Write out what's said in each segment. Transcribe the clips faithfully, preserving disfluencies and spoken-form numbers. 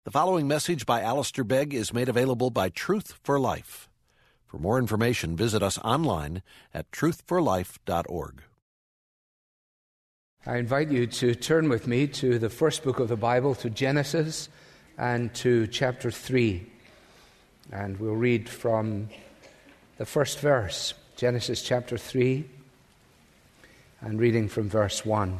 The following message by Alistair Begg is made available by Truth for Life. For more information, visit us online at truth for life dot org. I invite you to turn with me to the first book of the Bible, to Genesis, and to chapter three. And we'll read from the first verse, Genesis chapter three, and reading from verse one.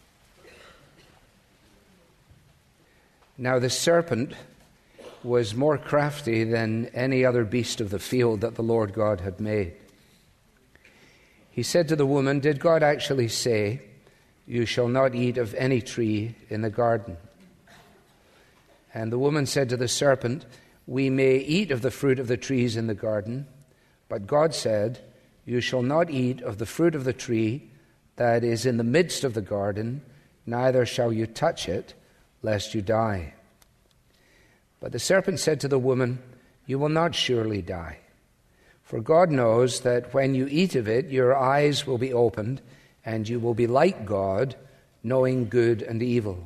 Now the serpent was more crafty than any other beast of the field that the Lord God had made. He said to the woman, "Did God actually say, 'You shall not eat of any tree in the garden'?" And the woman said to the serpent, "We may eat of the fruit of the trees in the garden, but God said, 'You shall not eat of the fruit of the tree that is in the midst of the garden, neither shall you touch it, lest you die.' But the serpent said to the woman, 'You will not surely die. For God knows that when you eat of it, your eyes will be opened, and you will be like God, knowing good and evil.'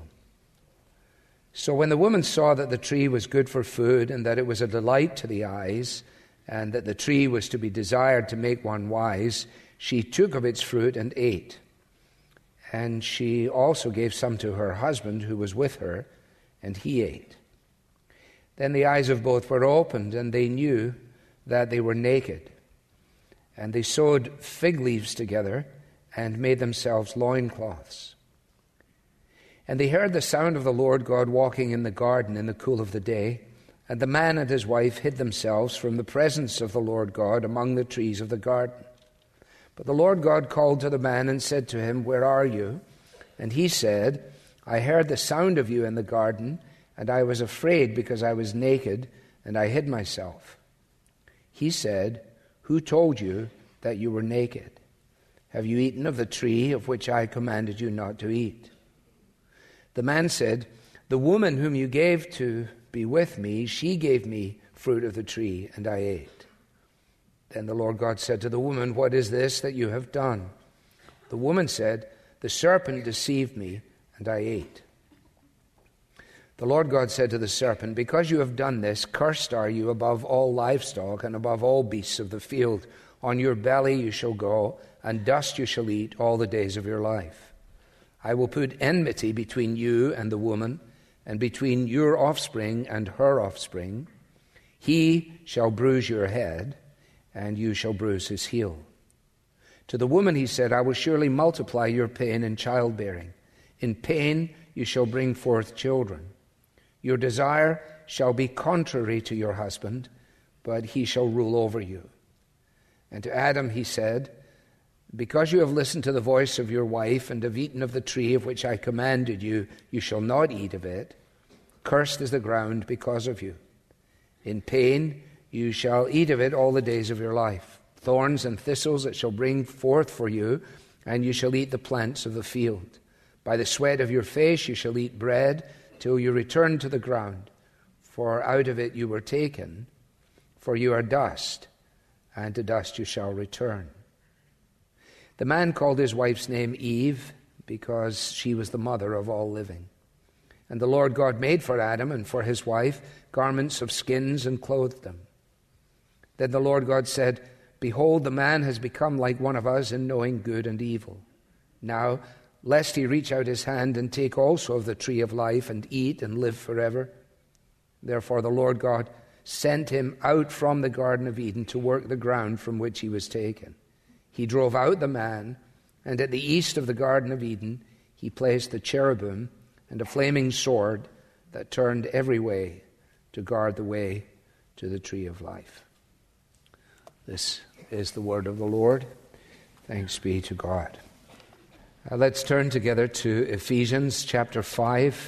So when the woman saw that the tree was good for food, and that it was a delight to the eyes, and that the tree was to be desired to make one wise, she took of its fruit and ate. And she also gave some to her husband who was with her, and he ate. Then the eyes of both were opened, and they knew that they were naked. And they sewed fig leaves together and made themselves loincloths. And they heard the sound of the Lord God walking in the garden in the cool of the day, and the man and his wife hid themselves from the presence of the Lord God among the trees of the garden. But the Lord God called to the man and said to him, 'Where are you?' And he said, 'I heard the sound of you in the garden, and I was afraid because I was naked, and I hid myself.' He said, 'Who told you that you were naked? Have you eaten of the tree of which I commanded you not to eat?' The man said, 'The woman whom you gave to be with me, she gave me fruit of the tree, and I ate.' Then the Lord God said to the woman, 'What is this that you have done?' The woman said, 'The serpent deceived me, and I ate.' The Lord God said to the serpent, 'Because you have done this, cursed are you above all livestock and above all beasts of the field. On your belly you shall go, and dust you shall eat all the days of your life. I will put enmity between you and the woman, and between your offspring and her offspring. He shall bruise your head, and you shall bruise his heel.' To the woman he said, 'I will surely multiply your pain in childbearing. In pain you shall bring forth children. Your desire shall be contrary to your husband, but he shall rule over you.' And to Adam he said, 'Because you have listened to the voice of your wife, and have eaten of the tree of which I commanded you, you shall not eat of it. Cursed is the ground because of you. In pain you shall eat of it all the days of your life. Thorns and thistles it shall bring forth for you, and you shall eat the plants of the field. By the sweat of your face you shall eat bread, till you return to the ground. For out of it you were taken, for you are dust, and to dust you shall return.' The man called his wife's name Eve, because she was the mother of all living. And the Lord God made for Adam and for his wife garments of skins and clothed them. Then the Lord God said, 'Behold, the man has become like one of us in knowing good and evil. Now, lest he reach out his hand and take also of the tree of life and eat and live forever.' Therefore the Lord God sent him out from the Garden of Eden to work the ground from which he was taken. He drove out the man, and at the east of the Garden of Eden he placed the cherubim and a flaming sword that turned every way to guard the way to the tree of life." This is the word of the Lord. Thanks be to God. Uh, let's turn together to Ephesians chapter five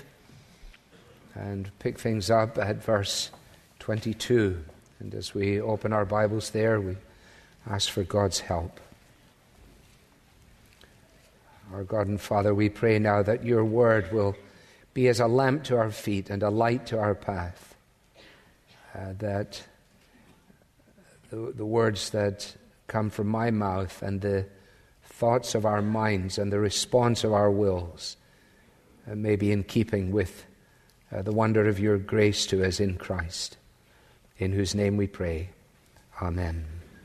and pick things up at verse twenty-two. And as we open our Bibles there, we ask for God's help. Our God and Father, we pray now that your word will be as a lamp to our feet and a light to our path, uh, that the, the words that come from my mouth and the thoughts of our minds and the response of our wills uh, may be in keeping with uh, the wonder of your grace to us in Christ, in whose name we pray. Amen.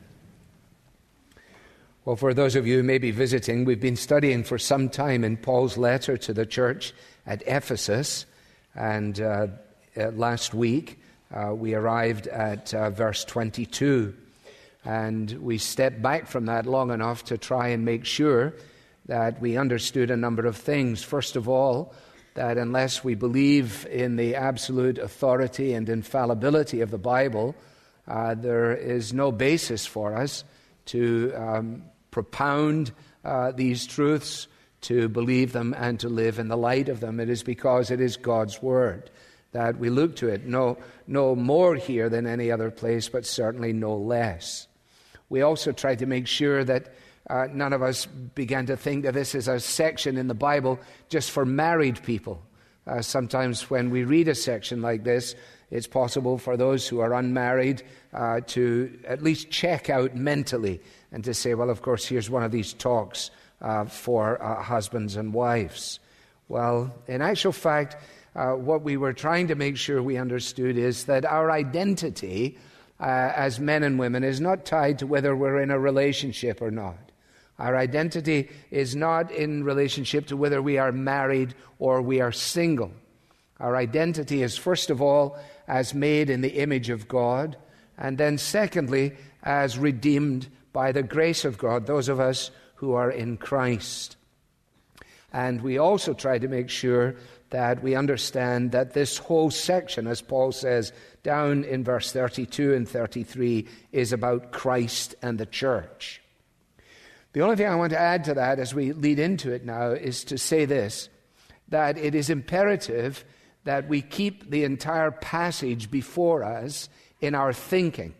Well, for those of you who may be visiting, we've been studying for some time in Paul's letter to the church at Ephesus, and uh, uh, last week uh, we arrived at uh, verse twenty-two, and we stepped back from that long enough to try and make sure that we understood a number of things. First of all, that unless we believe in the absolute authority and infallibility of the Bible, uh, there is no basis for us to um, propound uh, these truths, to believe them, and to live in the light of them. It is because it is God's Word that we look to it. No, no more here than any other place, but certainly no less. We also try to make sure that uh, none of us began to think that this is a section in the Bible just for married people. Uh, sometimes when we read a section like this, it's possible for those who are unmarried uh, to at least check out mentally and to say, well, of course, here's one of these talks uh, for uh, husbands and wives. Well, in actual fact, uh, what we were trying to make sure we understood is that our identity uh, as men and women is not tied to whether we're in a relationship or not. Our identity is not in relationship to whether we are married or we are single. Our identity is, first of all, as made in the image of God, and then secondly, as redeemed by the grace of God, those of us who are in Christ. And we also try to make sure that we understand that this whole section, as Paul says down in verse thirty-two and thirty-three, is about Christ and the church. The only thing I want to add to that as we lead into it now is to say this, that it is imperative that we keep the entire passage before us in our thinking,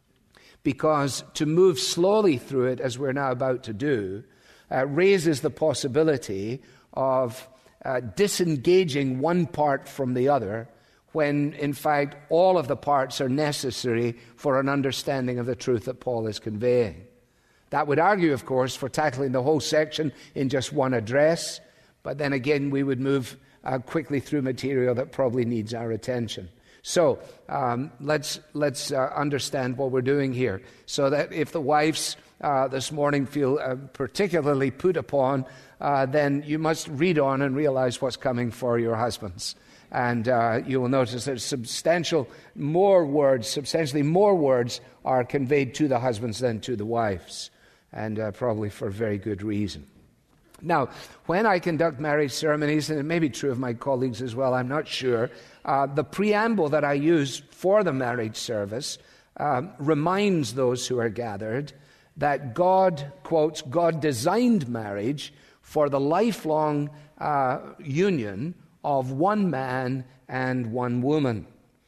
because to move slowly through it, as we're now about to do, uh, raises the possibility of uh, disengaging one part from the other, when in fact all of the parts are necessary for an understanding of the truth that Paul is conveying. That would argue, of course, for tackling the whole section in just one address, but then again we would move uh, quickly through material that probably needs our attention. So um, let's let's uh, understand what we're doing here, so that if the wives uh, this morning feel uh, particularly put upon, uh, then you must read on and realize what's coming for your husbands. And uh, you will notice that substantial more words, substantially more words are conveyed to the husbands than to the wives, and uh, probably for very good reason. Now, when I conduct marriage ceremonies, and it may be true of my colleagues as well, I'm not sure, uh, the preamble that I use for the marriage service um, reminds those who are gathered that God, quotes, God designed marriage for the lifelong uh, union of one man and one woman,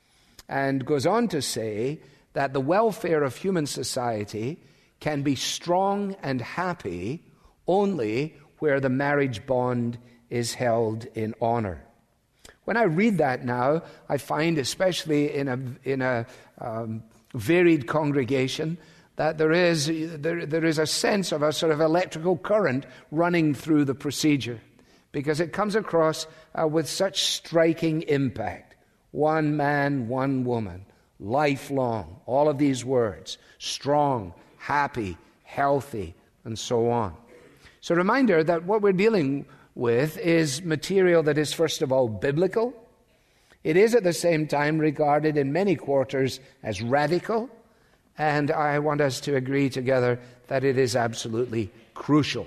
and goes on to say that the welfare of human society can be strong and happy only where the marriage bond is held in honor. When I read that now, I find, especially in a in a um, varied congregation, that there is there, there is a sense of a sort of electrical current running through the procedure, because it comes across uh, with such striking impact. One man, one woman, lifelong, all of these words, strong, happy, healthy, and so on. So a reminder that what we're dealing with is material that is, first of all, biblical. It is at the same time regarded in many quarters as radical, and I want us to agree together that it is absolutely crucial.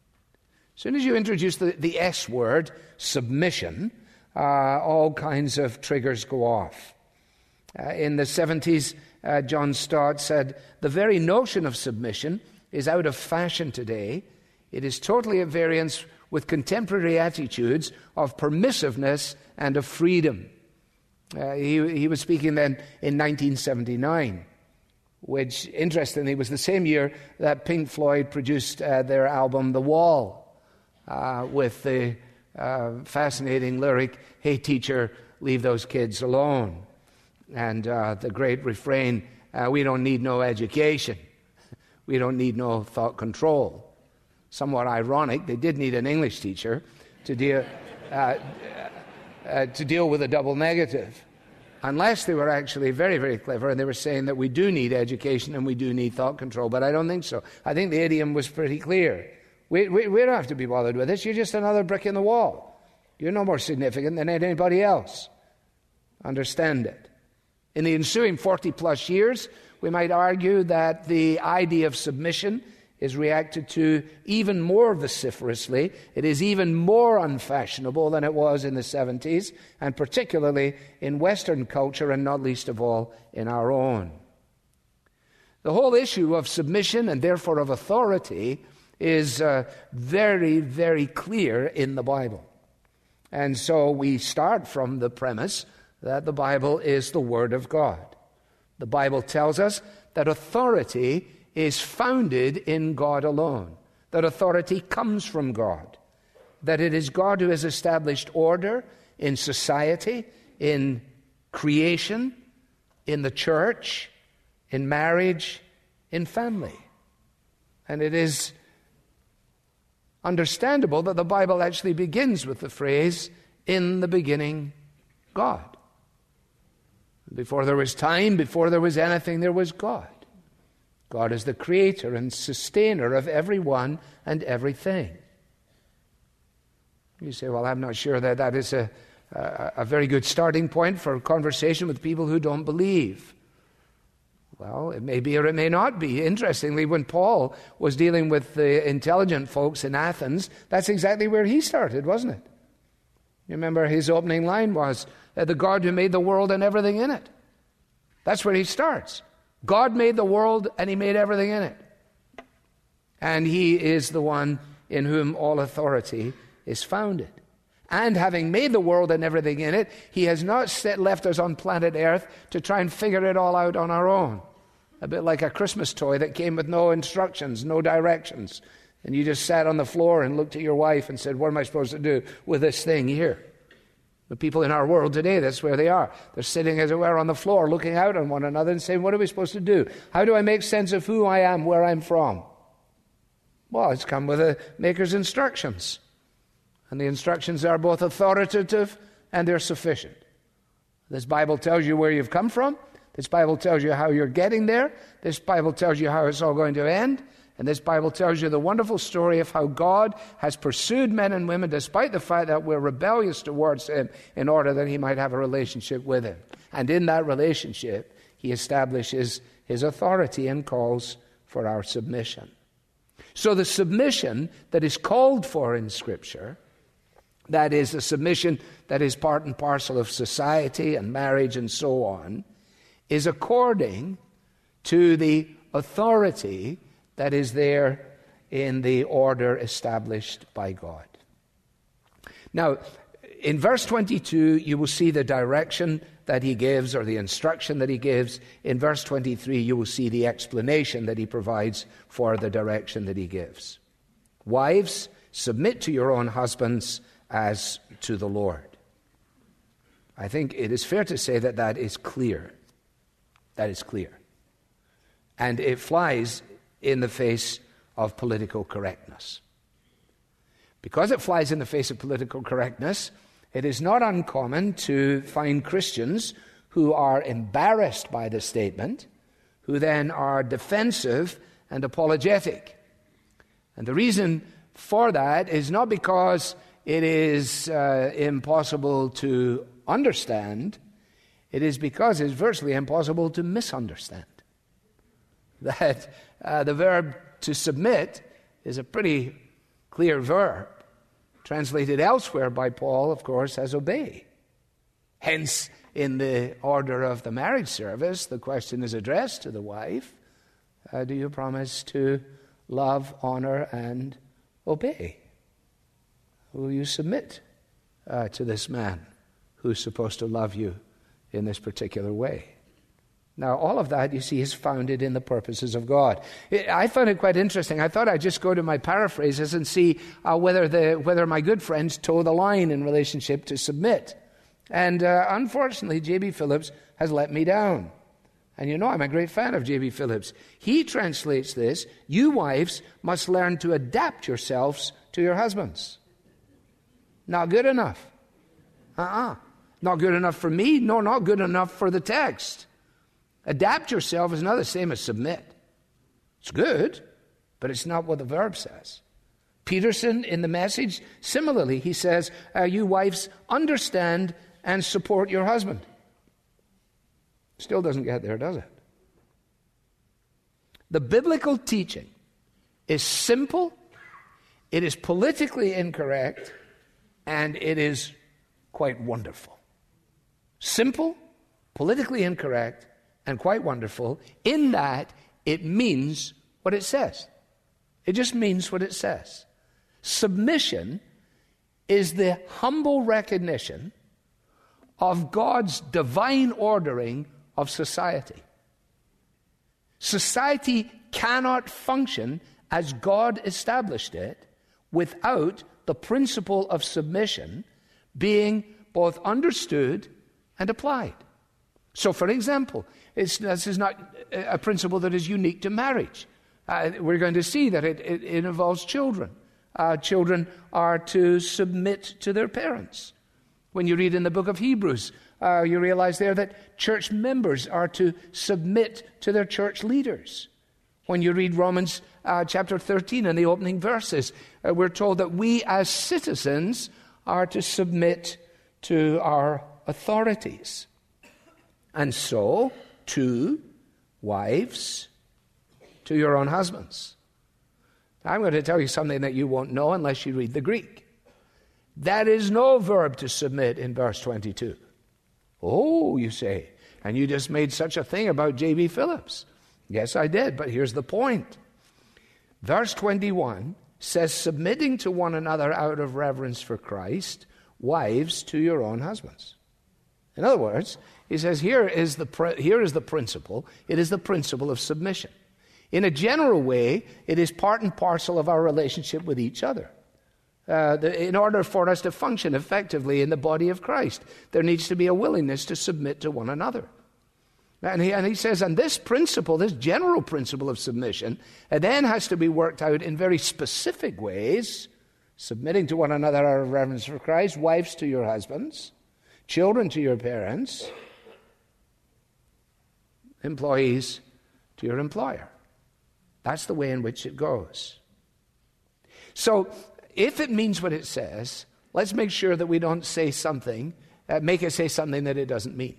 As soon as you introduce the, the S word, submission, uh, all kinds of triggers go off. Uh, in the seventies, uh, John Stott said, "The very notion of submission is out of fashion today. It is totally at variance with contemporary attitudes of permissiveness and of freedom." Uh, he, he was speaking then in nineteen seventy-nine, which, interestingly, was the same year that Pink Floyd produced uh, their album The Wall, uh, with the uh, fascinating lyric, "Hey teacher, leave those kids alone." And uh, the great refrain, uh, "We don't need no education. We don't need no thought control." Somewhat ironic, they did need an English teacher to deal, uh, uh, to deal with a double negative. Unless they were actually very, very clever and they were saying that we do need education and we do need thought control. But I don't think so. I think the idiom was pretty clear. We, we, we don't have to be bothered with this. You're just another brick in the wall. You're no more significant than anybody else. Understand it. In the ensuing forty-plus years, we might argue that the idea of submission is reacted to even more vociferously. It is even more unfashionable than it was in the seventies, and particularly in Western culture, and not least of all in our own. The whole issue of submission and therefore of authority is uh, very, very clear in the Bible. And so we start from the premise that the Bible is the Word of God. The Bible tells us that authority is founded in God alone, that authority comes from God, that it is God who has established order in society, in creation, in the church, in marriage, in family. And it is understandable that the Bible actually begins with the phrase, "In the beginning, God." Before there was time, before there was anything, there was God. God is the creator and sustainer of everyone and everything. You say, well, I'm not sure that that is a, a, a very good starting point for a conversation with people who don't believe. Well, it may be or it may not be. Interestingly, when Paul was dealing with the intelligent folks in Athens, that's exactly where he started, wasn't it? You remember his opening line was, uh, the God who made the world and everything in it. That's where he starts. God made the world and he made everything in it. And he is the one in whom all authority is founded. And having made the world and everything in it, he has not set, left us on planet Earth to try and figure it all out on our own. A bit like a Christmas toy that came with no instructions, no directions. And you just sat on the floor and looked at your wife and said, what am I supposed to do with this thing here? The people in our world today, that's where they are. They're sitting, as it were, on the floor, looking out on one another and saying, what are we supposed to do? How do I make sense of who I am, where I'm from? Well, it's come with a maker's instructions. And the instructions are both authoritative and they're sufficient. This Bible tells you where you've come from. This Bible tells you how you're getting there. This Bible tells you how it's all going to end. And this Bible tells you the wonderful story of how God has pursued men and women despite the fact that we're rebellious towards him in order that he might have a relationship with him. And in that relationship, he establishes his authority and calls for our submission. So the submission that is called for in Scripture, that is a submission that is part and parcel of society and marriage and so on, is according to the authority that is there in the order established by God. Now, in verse twenty-two, you will see the direction that he gives, or the instruction that he gives. In verse twenty-three, you will see the explanation that he provides for the direction that he gives. Wives, submit to your own husbands as to the Lord. I think it is fair to say that that is clear. That is clear. And it flies in the face of political correctness. Because it flies in the face of political correctness, it is not uncommon to find Christians who are embarrassed by the statement, who then are defensive and apologetic. And the reason for that is not because it is uh, impossible to understand, it is because it's virtually impossible to misunderstand. That uh, the verb to submit is a pretty clear verb, translated elsewhere by Paul, of course, as obey. Hence, in the order of the marriage service, the question is addressed to the wife, uh, do you promise to love, honor, and obey? Will you submit uh, to this man who's supposed to love you in this particular way? Now, all of that, you see, is founded in the purposes of God. I found it quite interesting. I thought I'd just go to my paraphrases and see uh, whether the whether my good friends toe the line in relationship to submit. And uh, unfortunately, J B Phillips has let me down. And you know I'm a great fan of J B Phillips. He translates this, you wives must learn to adapt yourselves to your husbands. Not good enough. Uh-uh. Not good enough for me? No, not good enough for the text. Adapt yourself is not the same as submit. It's good, but it's not what the verb says. Peterson, in the Message, similarly, he says, uh, you wives, understand and support your husband. Still doesn't get there, does it? The biblical teaching is simple, it is politically incorrect, and it is quite wonderful. Simple, politically incorrect, and quite wonderful in that it means what it says. It just means what it says. Submission is the humble recognition of God's divine ordering of society. Society cannot function as God established it without the principle of submission being both understood and applied. So, for example, it's, this is not a principle that is unique to marriage. Uh, we're going to see that it, it, it involves children. Uh, children are to submit to their parents. When you read in the book of Hebrews, uh, you realize there that church members are to submit to their church leaders. When you read Romans uh, chapter thirteen in the opening verses, uh, we're told that we as citizens are to submit to our authorities. And so, to wives, to your own husbands. I'm going to tell you something that you won't know unless you read the Greek. That is no verb to submit in verse twenty-two. Oh, you say, and you just made such a thing about J B Phillips. Yes, I did, but here's the point. Verse twenty-one says, submitting to one another out of reverence for Christ, wives to your own husbands. In other words, he says, here is the here is the principle. It is the principle of submission. In a general way, it is part and parcel of our relationship with each other. Uh, the, in order for us to function effectively in the body of Christ, there needs to be a willingness to submit to one another. And he, and he says, and this principle, this general principle of submission, it then has to be worked out in very specific ways, submitting to one another out of reverence for Christ, wives to your husbands, children to your parents, employees to your employer. That's the way in which it goes. So, if it means what it says, let's make sure that we don't say something, uh, make it say something that it doesn't mean.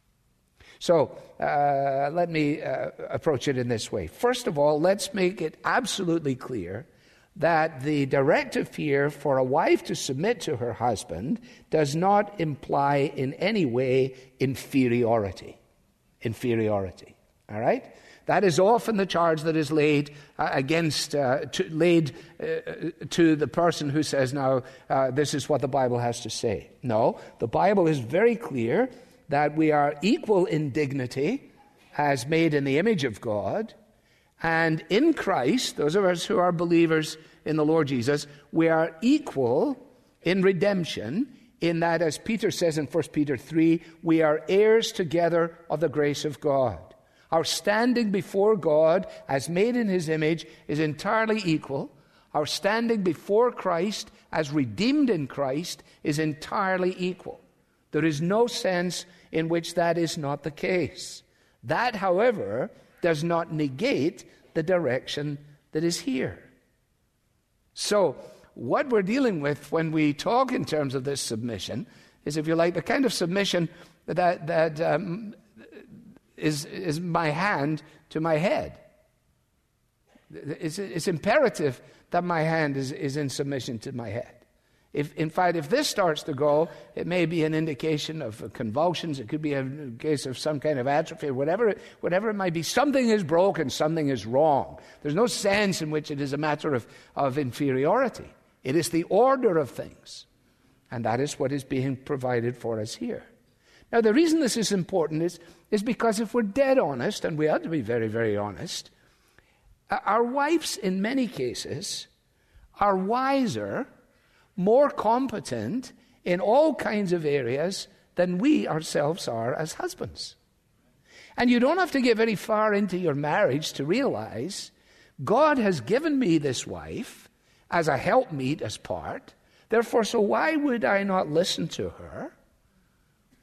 So, uh, let me uh, approach it in this way. First of all, let's make it absolutely clear that the directive here for a wife to submit to her husband does not imply in any way inferiority. Inferiority. All right? That is often the charge that is laid uh, against, uh, to, laid uh, to the person who says, now, uh, this is what the Bible has to say. No, the Bible is very clear that we are equal in dignity as made in the image of God. And in Christ, those of us who are believers in the Lord Jesus, we are equal in redemption in that, as Peter says in First Peter three, we are heirs together of the grace of God. Our standing before God as made in his image is entirely equal. Our standing before Christ as redeemed in Christ is entirely equal. There is no sense in which that is not the case. That, however, does not negate the direction that is here. So, what we're dealing with when we talk in terms of this submission is, if you like, the kind of submission that that um, is, is my hand to my head. It's, it's imperative that my hand is, is in submission to my head. If, in fact, if this starts to go, it may be an indication of convulsions. It could be a case of some kind of atrophy, whatever, whatever it might be. Something is broken, something is wrong. There's no sense in which it is a matter of, of inferiority. It is the order of things. And that is what is being provided for us here. Now, the reason this is important is, is because if we're dead honest, and we ought to be very, very honest, our wives, in many cases, are wiser, more competent in all kinds of areas than we ourselves are as husbands. And you don't have to get very far into your marriage to realize God has given me this wife as a helpmeet, as part. Therefore, so why would I not listen to her?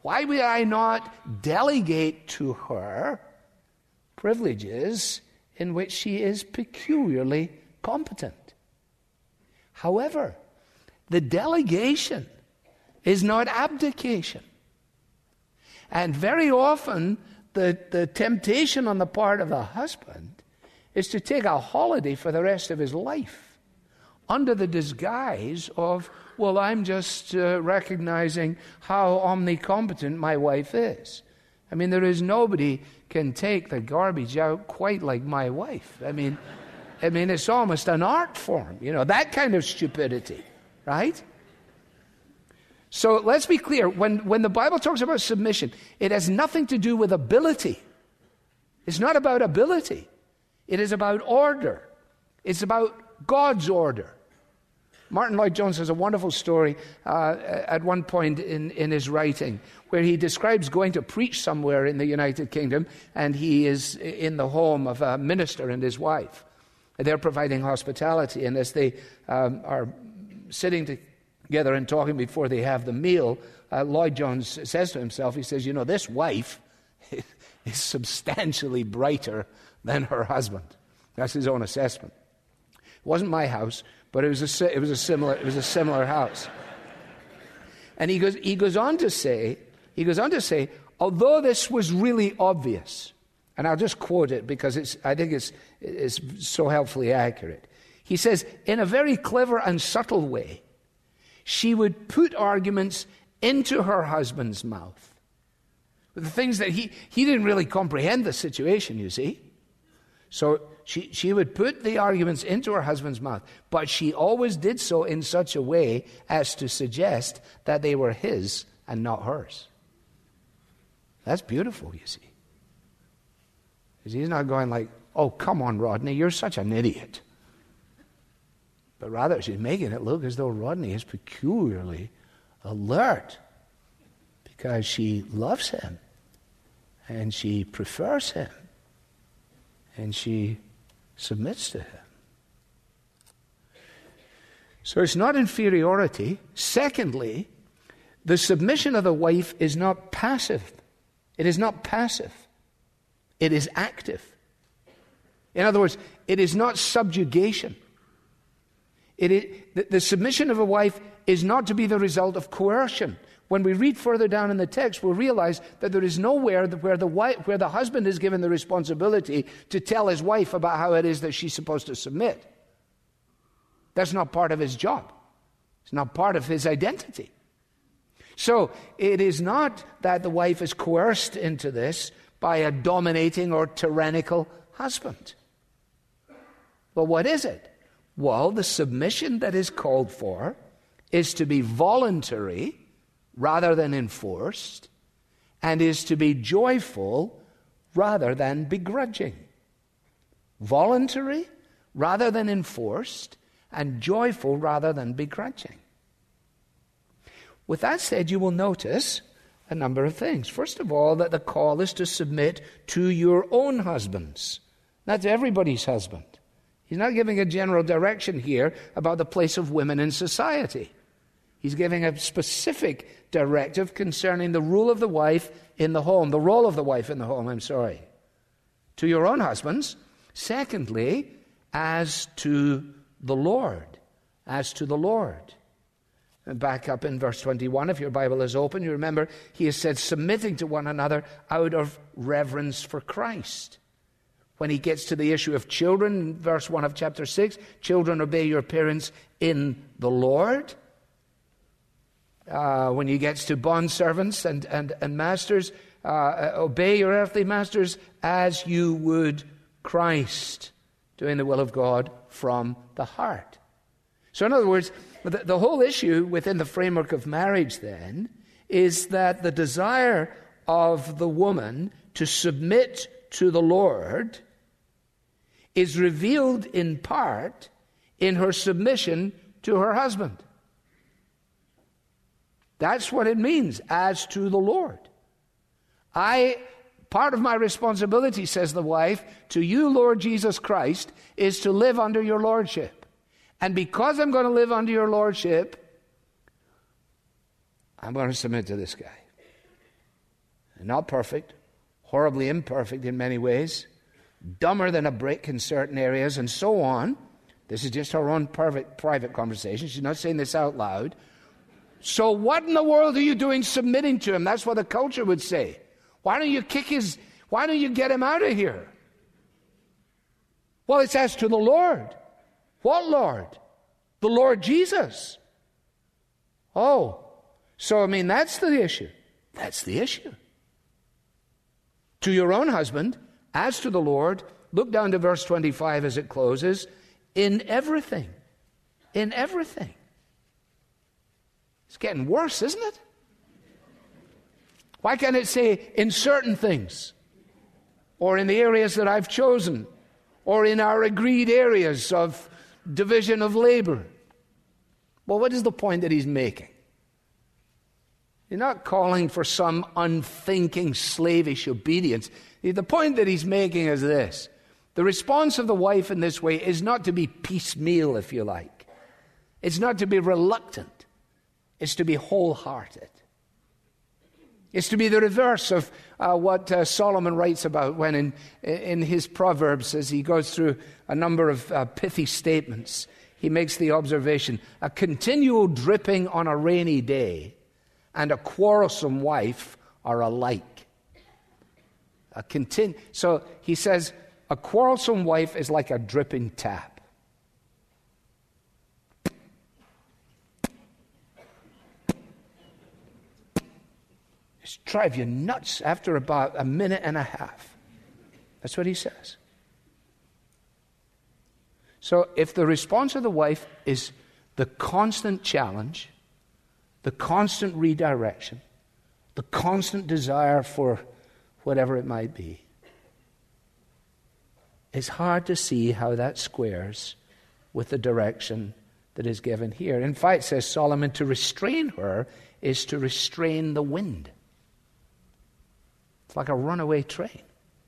Why would I not delegate to her privileges in which she is peculiarly competent? However, the delegation is not abdication. And very often, the, the temptation on the part of the husband is to take a holiday for the rest of his life under the disguise of, well, I'm just uh, recognizing how omnicompetent my wife is. I mean, there is nobody can take the garbage out quite like my wife. I mean, I mean, it's almost an art form, you know, that kind of stupidity, right? So let's be clear. When, when the Bible talks about submission, it has nothing to do with ability. It's not about ability. It is about order. It's about God's order. Martin Lloyd-Jones has a wonderful story uh, at one point in, in his writing where he describes going to preach somewhere in the United Kingdom, and he is in the home of a minister and his wife. They're providing hospitality, and as they um, are sitting together and talking before they have the meal, uh, Lloyd-Jones says to himself, he says, you know, this wife is substantially brighter than her husband. That's his own assessment. It wasn't my house, but it was a, it was a similar it was a similar house. And he goes he goes on to say he goes on to say, although this was really obvious, and I'll just quote it because it's I think it's it's so helpfully accurate. He says, in a very clever and subtle way, she would put arguments into her husband's mouth. The things that he he didn't really comprehend the situation, you see. So she, she would put the arguments into her husband's mouth, but she always did so in such a way as to suggest that they were his and not hers. That's beautiful, you see. Because he's not going like, oh, come on, Rodney, you're such an idiot. But rather, she's making it look as though Rodney is peculiarly alert because she loves him and she prefers him. And she submits to him. So it's not inferiority. Secondly, the submission of the wife is not passive. It is not passive. It is active. In other words, it is not subjugation. It is, the, the submission of a wife is not to be the result of coercion. When we read further down in the text, we'll realize that there is nowhere where the wife, where the husband is given the responsibility to tell his wife about how it is that she's supposed to submit. That's not part of his job. It's not part of his identity. So it is not that the wife is coerced into this by a dominating or tyrannical husband. Well, what is it? Well, the submission that is called for is to be voluntary rather than enforced, and is to be joyful rather than begrudging. Voluntary rather than enforced, and joyful rather than begrudging. With that said, you will notice a number of things. First of all, that the call is to submit to your own husbands, not to everybody's husband. He's not giving a general direction here about the place of women in society. He's giving a specific directive concerning the rule of the wife in the home, the role of the wife in the home, I'm sorry. To your own husbands. Secondly, as to the Lord. As to the Lord. And back up in verse twenty-one, if your Bible is open, you remember he has said submitting to one another out of reverence for Christ. When he gets to the issue of children, verse one of chapter six, children, obey your parents in the Lord. Uh, when he gets to bondservants and, and, and masters, uh, obey your earthly masters as you would Christ, doing the will of God from the heart. So in other words, the, the whole issue within the framework of marriage then is that the desire of the woman to submit to the Lord is revealed in part in her submission to her husband. That's what it means, as to the Lord. I, part of my responsibility, says the wife, to you, Lord Jesus Christ, is to live under your lordship. And because I'm going to live under your lordship, I'm going to submit to this guy. not perfect, horribly imperfect in many ways, dumber than a brick in certain areas, and so on. This is just her own private, private conversation. She's not saying this out loud. So what in the world are you doing submitting to him? That's what the culture would say. Why don't you kick his, why don't you get him out of here? Well, it's as to the Lord. What Lord? The Lord Jesus. Oh, so I mean, that's the issue. That's the issue. To your own husband, as to the Lord, look down to verse twenty-five as it closes, in everything. In everything. It's getting worse, isn't it? Why can't it say in certain things? Or in the areas that I've chosen? Or in our agreed areas of division of labor? Well, what is the point that he's making? You're not calling for some unthinking, slavish obedience. The point that he's making is this. The response of the wife in this way is not to be piecemeal, if you like. It's not to be reluctant. It's to be wholehearted. It's to be the reverse of uh, what uh, Solomon writes about when in, in his Proverbs, as he goes through a number of uh, pithy statements, he makes the observation, a continual dripping on a rainy day and a quarrelsome wife are alike. A continu- so he says, a quarrelsome wife is like a dripping tap. Just drive you nuts after about a minute and a half. That's what he says. So if the response of the wife is the constant challenge, the constant redirection, the constant desire for whatever it might be, it's hard to see how that squares with the direction that is given here. In fact, says Solomon, to restrain her is to restrain the wind. It's like a runaway train.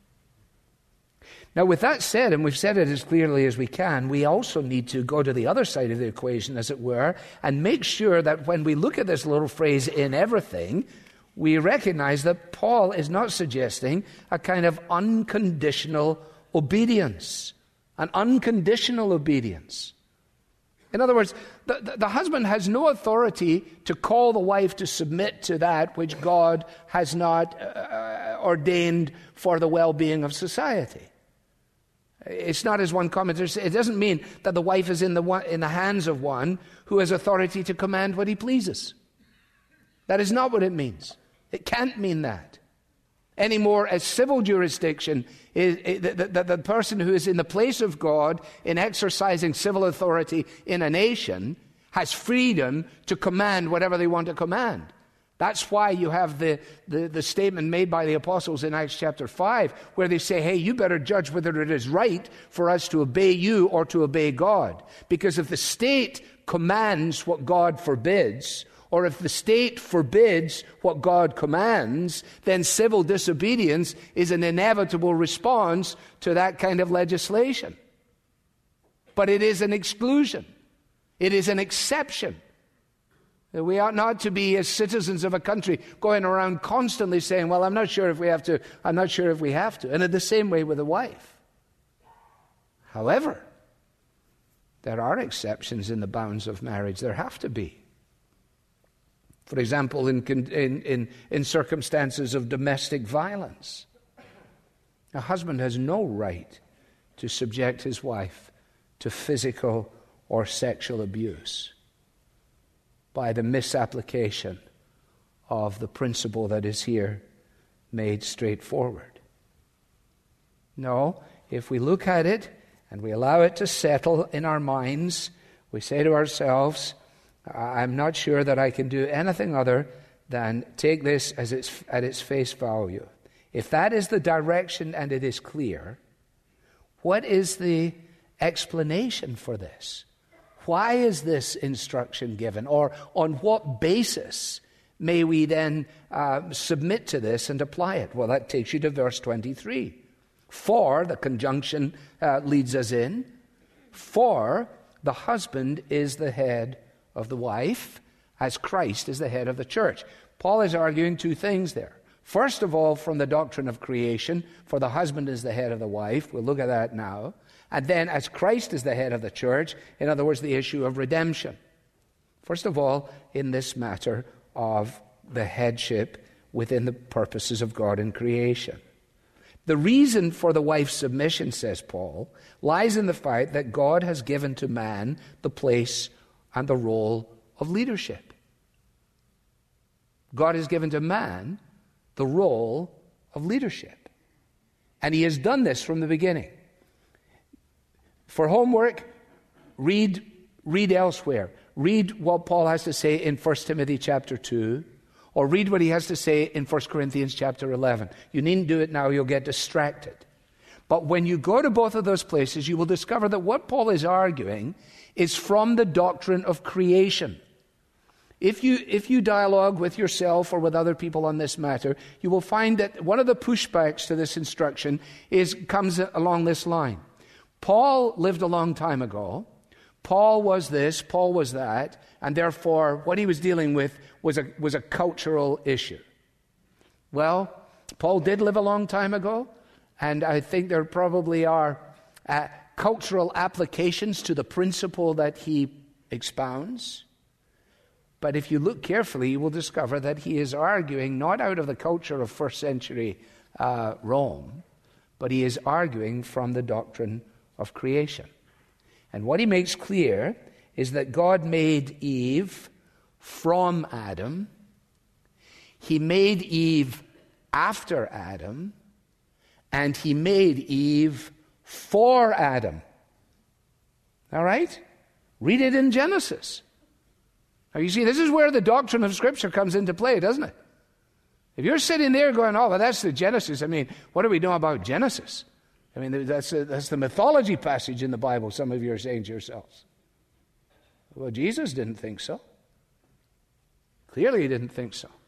Now, with that said, and we've said it as clearly as we can, we also need to go to the other side of the equation, as it were, and make sure that when we look at this little phrase, in everything, we recognize that Paul is not suggesting a kind of unconditional obedience, an unconditional obedience. In other words, the, the, the husband has no authority to call the wife to submit to that which God has not uh, ordained for the well-being of society. It's not, as one commentator says, it doesn't mean that the wife is in the one, in the hands of one who has authority to command what he pleases. That is not what it means. It can't mean that. Any more as civil jurisdiction, is, is the, the, the person who is in the place of God in exercising civil authority in a nation has freedom to command whatever they want to command. That's why you have the, the, the statement made by the apostles in Acts chapter five, where they say, hey, you better judge whether it is right for us to obey you or to obey God. Because if the state commands what God forbids, or if the state forbids what God commands, then civil disobedience is an inevitable response to that kind of legislation. But it is an exclusion. It is an exception. We ought not to be, as citizens of a country, going around constantly saying, well, I'm not sure if we have to, I'm not sure if we have to. And in the same way with a wife. However, there are exceptions in the bounds of marriage. There have to be. For example, in, in, in, in circumstances of domestic violence, a husband has no right to subject his wife to physical or sexual abuse by the misapplication of the principle that is here made straightforward. No, if we look at it and we allow it to settle in our minds, we say to ourselves, I'm not sure that I can do anything other than take this as its, at its face value. If that is the direction and it is clear, what is the explanation for this? Why is this instruction given? Or on what basis may we then uh, submit to this and apply it? Well, that takes you to verse twenty-three. For, the conjunction uh, leads us in, for the husband is the head of the wife, as Christ is the head of the church. Paul is arguing two things there. First of all, from the doctrine of creation, for the husband is the head of the wife. We'll look at that now. And then as Christ is the head of the church, in other words, the issue of redemption. First of all, in this matter of the headship within the purposes of God in creation. The reason for the wife's submission, says Paul, lies in the fact that God has given to man the place and the role of leadership. God has given to man the role of leadership. And he has done this from the beginning. For homework, read, read elsewhere. Read what Paul has to say in First Timothy chapter two, or read what he has to say in First Corinthians chapter eleven. You needn't do it now, you'll get distracted. But when you go to both of those places, you will discover that what Paul is arguing is from the doctrine of creation. If you, if you dialogue with yourself or with other people on this matter, you will find that one of the pushbacks to this instruction is, comes along this line. Paul lived a long time ago. Paul was this, Paul was that, and therefore what he was dealing with was a, was a cultural issue. Well, Paul did live a long time ago, and I think there probably are uh, cultural applications to the principle that he expounds. But if you look carefully, you will discover that he is arguing not out of the culture of first century uh, Rome, but he is arguing from the doctrine of creation. And what he makes clear is that God made Eve from Adam. He made Eve after Adam. And he made Eve for Adam. All right? Read it in Genesis. Now you see, this is where the doctrine of Scripture comes into play, doesn't it? If you're sitting there going, oh, well, that's the Genesis. I mean, what do we know about Genesis? I mean, that's, a, that's the mythology passage in the Bible, some of you are saying to yourselves. Well, Jesus didn't think so. Clearly he didn't think so.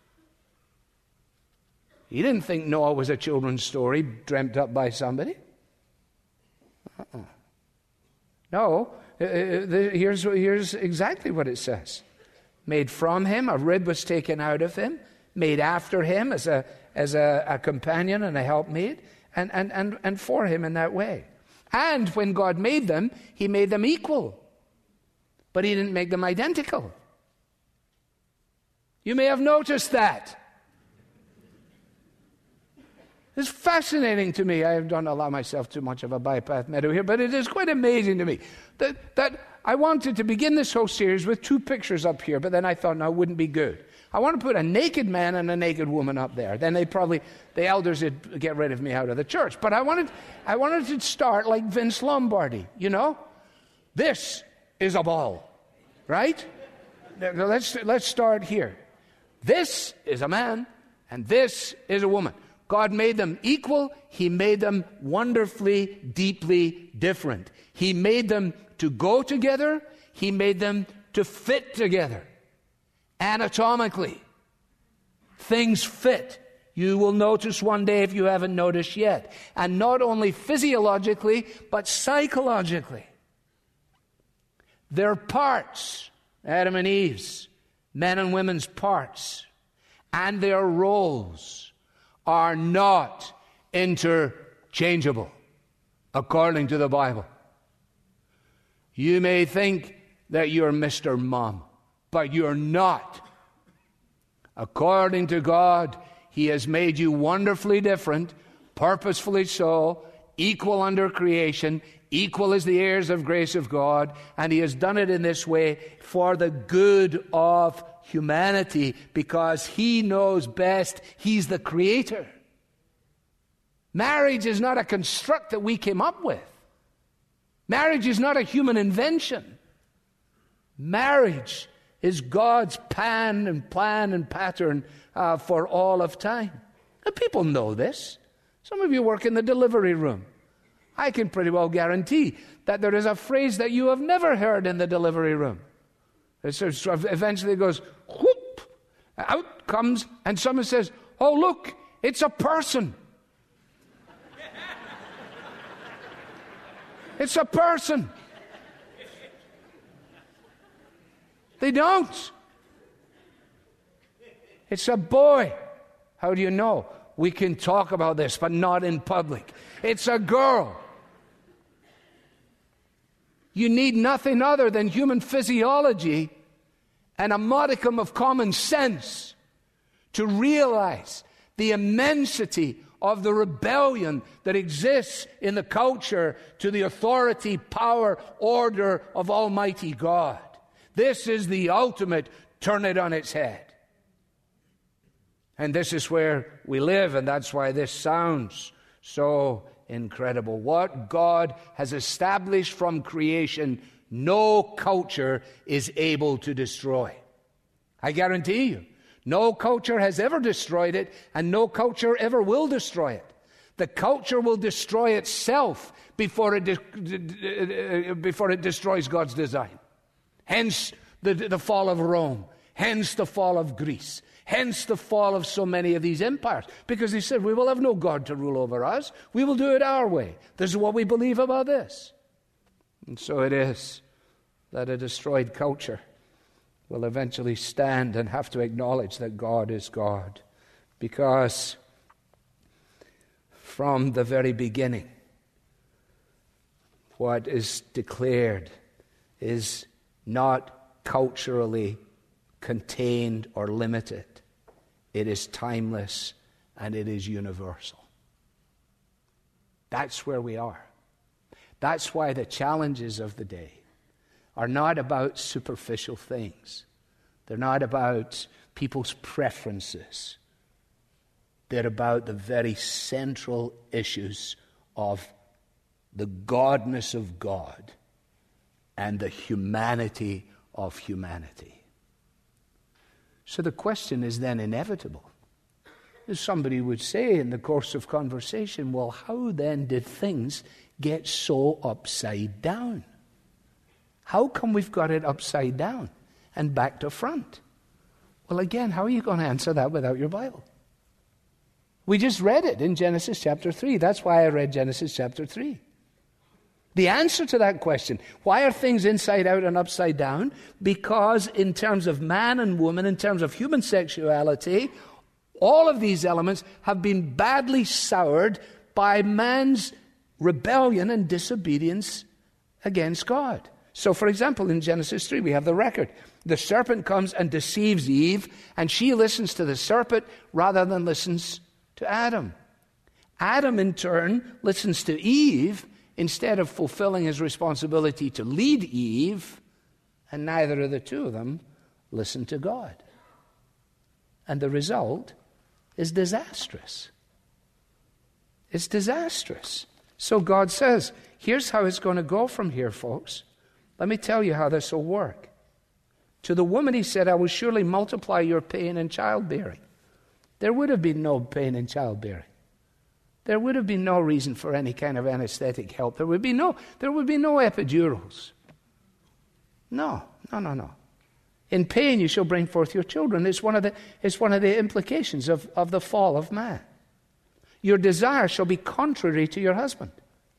He didn't think Noah was a children's story dreamt up by somebody. Uh-uh. No, uh, the, here's, here's exactly what it says. Made from him, a rib was taken out of him, made after him as a, as a, a companion and a helpmate, and, and, and, and for him in that way. And when God made them, he made them equal. But he didn't make them identical. You may have noticed that. It's fascinating to me. I don't allow myself too much of a bypath meadow here, but it is quite amazing to me that, that I wanted to begin this whole series with two pictures up here, but then I thought, no, it wouldn't be good. I want to put a naked man and a naked woman up there. Then they probably, the elders would get rid of me out of the church. But I wanted, I wanted to start like Vince Lombardi, you know? This is a ball, right? Let's, let's start here. This is a man, and this is a woman. God made them equal. He made them wonderfully, deeply different. He made them to go together. He made them to fit together. Anatomically, things fit. You will notice one day if you haven't noticed yet. And not only physiologically, but psychologically. Their parts, Adam and Eve's, men and women's parts, and their roles are not interchangeable, according to the Bible. You may think that you're Mister Mom, but you're not. According to God, He has made you wonderfully different, purposefully so, equal under creation, equal as the heirs of grace of God, and He has done it in this way for the good of humanity, because He knows best. He's the creator. Marriage is not a construct that we came up with. Marriage is not a human invention. Marriage is God's pan and plan and pattern uh, for all of time. And people know this. Some of you work in the delivery room. I can pretty well guarantee that there is a phrase that you have never heard in the delivery room. It eventually goes, whoop, out comes, and someone says, oh, look, it's a person. It's a person. They don't. It's a boy, How do you know? We can talk about this, but not in public. It's a girl. You need nothing other than human physiology and a modicum of common sense to realize the immensity of the rebellion that exists in the culture to the authority, power, order of Almighty God. This is the ultimate turn it on its head. And this is where we live, and that's why this sounds so incredible. What God has established from creation, no culture is able to destroy. I guarantee you, no culture has ever destroyed it, and no culture ever will destroy it. The culture will destroy itself before it, de- before it destroys God's design. Hence the, the fall of Rome, hence the fall of Greece, hence the fall of so many of these empires. Because they said, we will have no God to rule over us. We will do it our way. This is what we believe about this. And so it is that a destroyed culture will eventually stand and have to acknowledge that God is God. Because from the very beginning, what is declared is not culturally contained or limited. It is timeless and it is universal. That's where we are. That's why the challenges of the day are not about superficial things. They're not about people's preferences. They're about the very central issues of the godness of God and the humanity of humanity. So the question is then inevitable. Somebody would say in the course of conversation, well, how then did things get so upside down? How come we've got it upside down and back to front? Well, again, how are you going to answer that without your Bible? We just read it in Genesis chapter three. That's why I read Genesis chapter three. The answer to that question, why are things inside out and upside down? Because in terms of man and woman, in terms of human sexuality, all of these elements have been badly soured by man's rebellion and disobedience against God. So, for example, in Genesis three, we have the record. The serpent comes and deceives Eve, and she listens to the serpent rather than listens to Adam. Adam, in turn, listens to Eve instead of fulfilling his responsibility to lead Eve, and neither of the two of them listen to God. And the result is disastrous. It's disastrous. So God says, here's how it's going to go from here, folks. Let me tell you how this will work. To the woman he said, I will surely multiply your pain in childbearing. There would have been no pain in childbearing. There would have been no reason for any kind of anesthetic help. There would be no, there would be no epidurals. No, no, no, no. In pain you shall bring forth your children. It's one of the, it's one of the implications of, of the fall of man. Your desire shall be contrary to your husband.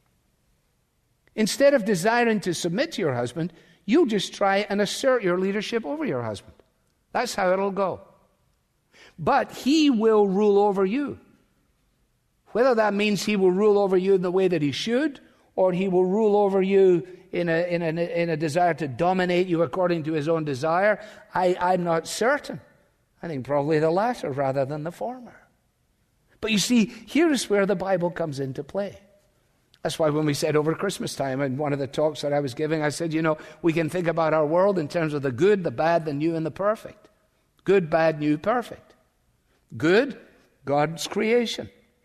Instead of desiring to submit to your husband, you just try and assert your leadership over your husband. That's how it'll go. But he will rule over you. Whether that means he will rule over you in the way that he should, or he will rule over you in a, in a, in a desire to dominate you according to his own desire, I, I'm not certain. I think probably the latter rather than the former. But you see, here is where the Bible comes into play. That's why when we said over Christmas time, in one of the talks that I was giving, I said, you know, we can think about our world in terms of the good, the bad, the new, and the perfect. Good, bad, new, perfect. Good, God's creation.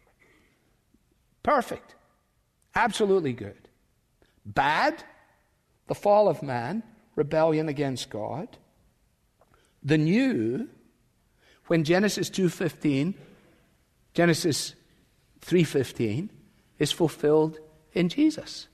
Perfect. Absolutely good. Bad, the fall of man, rebellion against God. The new, when Genesis two fifteen, Genesis three fifteen is fulfilled in Jesus.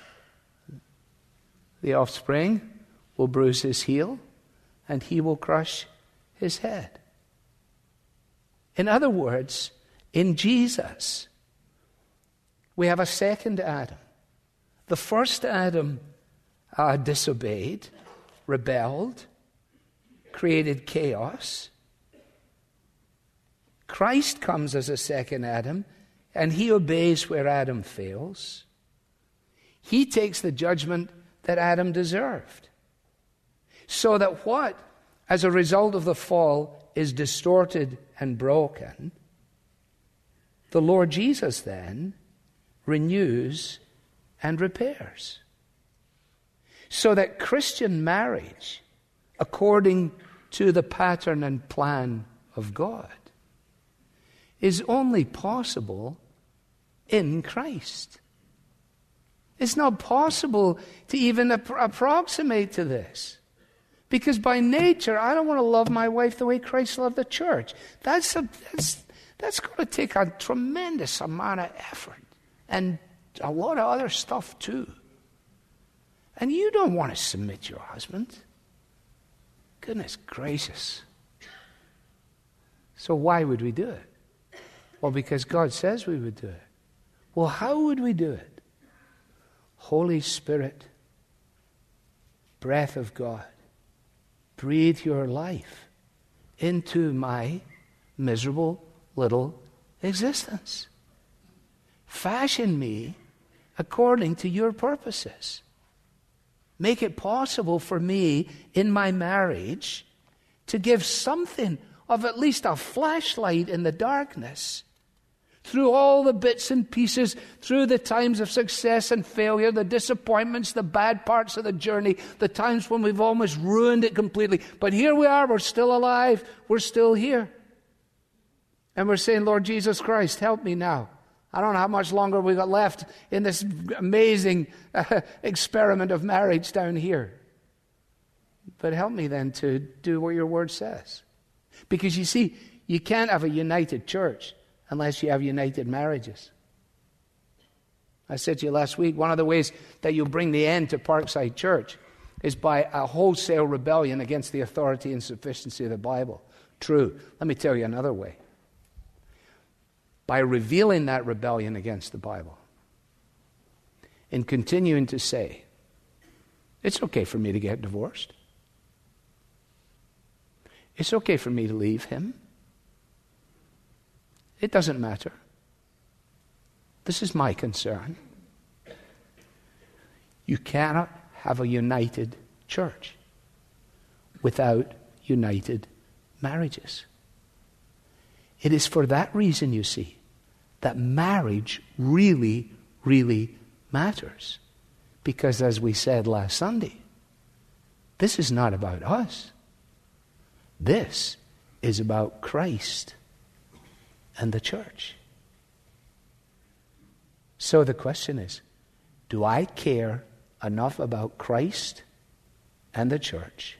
The offspring will bruise his heel, and he will crush his head. In other words, in Jesus, we have a second Adam. The first Adam uh, disobeyed, rebelled, created chaos, Christ comes as a second Adam, and he obeys where Adam fails. He takes the judgment that Adam deserved. So that what, as a result of the fall, is distorted and broken, the Lord Jesus then renews and repairs. So that Christian marriage, according to the pattern and plan of God, is only possible in Christ. It's not possible to even ap- approximate to this. Because by nature, I don't want to love my wife the way Christ loved the church. That's a, that's, that's going to take a tremendous amount of effort and a lot of other stuff too. And you don't want to submit your husband. Goodness gracious. So why would we do it? Well, because God says we would do it. Well, how would we do it? Holy Spirit, breath of God, breathe your life into my miserable little existence. Fashion me according to your purposes. Make it possible for me in my marriage to give something of at least a flashlight in the darkness. Through all the bits and pieces, through the times of success and failure, the disappointments, the bad parts of the journey, the times when we've almost ruined it completely. But here we are, we're still alive, we're still here. And we're saying, Lord Jesus Christ, help me now. I don't know how much longer we got left in this amazing uh, experiment of marriage down here. But help me then to do what your word says. Because you see, you can't have a united church unless you have united marriages. I said to you last week, one of the ways that you'll bring the end to Parkside Church is by a wholesale rebellion against the authority and sufficiency of the Bible. True. Let me tell you another way. By revealing that rebellion against the Bible and continuing to say, it's okay for me to get divorced. It's okay for me to leave him. It doesn't matter. This is my concern. You cannot have a united church without united marriages. It is for that reason, you see, that marriage really, really matters. Because as we said last Sunday, this is not about us. This is about Christ and the church. So the question is, do I care enough about Christ and the church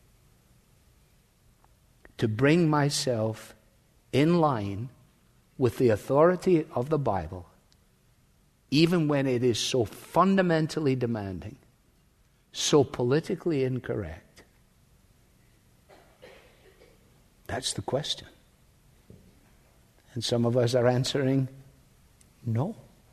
to bring myself in line with the authority of the Bible, even when it is so fundamentally demanding, so politically incorrect? That's the question. And some of us are answering no.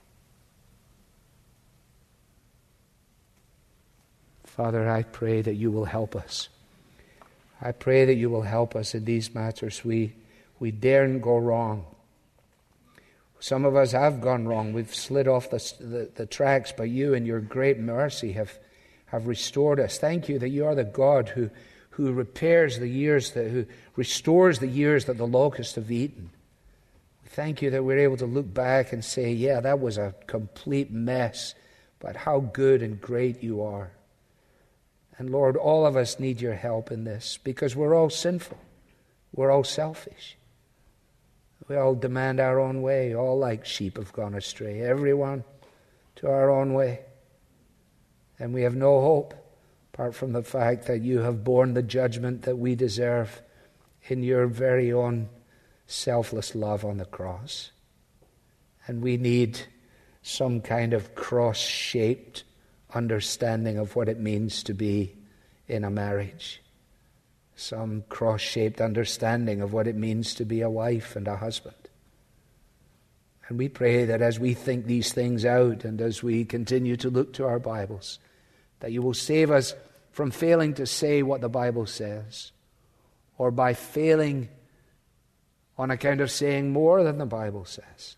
Father, I pray that you will help us. I pray that you will help us in these matters. We, we daren't go wrong. Some of us have gone wrong. We've slid off the, the, the tracks, but you in your great mercy have, have restored us. Thank you that you are the God who, who repairs the years, that, who restores the years that the locusts have eaten. Thank you that we're able to look back and say, yeah, that was a complete mess, but how good and great you are. And Lord, all of us need your help in this because we're all sinful. We're all selfish. We all demand our own way. All like sheep have gone astray. Everyone to our own way. And we have no hope apart from the fact that you have borne the judgment that we deserve in your very own selfless love on the cross. And we need some kind of cross-shaped understanding of what it means to be in a marriage. Some cross-shaped understanding of what it means to be a wife and a husband. And we pray that as we think these things out and as we continue to look to our Bibles, that you will save us from failing to say what the Bible says, or by failing on account of saying more than the Bible says.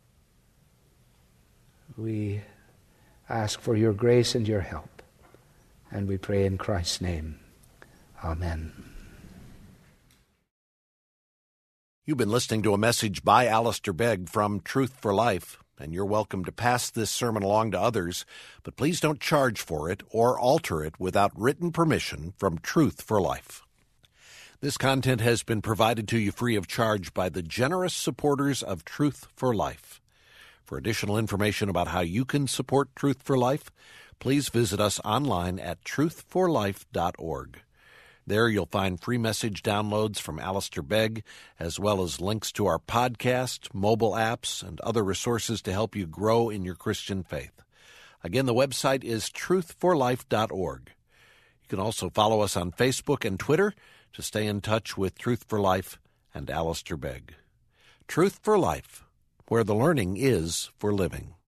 We ask for your grace and your help, and we pray in Christ's name. Amen. You've been listening to a message by Alistair Begg from Truth for Life, and you're welcome to pass this sermon along to others, but please don't charge for it or alter it without written permission from Truth for Life. This content has been provided to you free of charge by the generous supporters of Truth for Life. For additional information about how you can support Truth for Life, please visit us online at truth for life dot org. There you'll find free message downloads from Alistair Begg, as well as links to our podcast, mobile apps, and other resources to help you grow in your Christian faith. Again, the website is truth for life dot org. You can also follow us on Facebook and Twitter to stay in touch with Truth for Life and Alistair Begg. Truth for Life, where the learning is for living.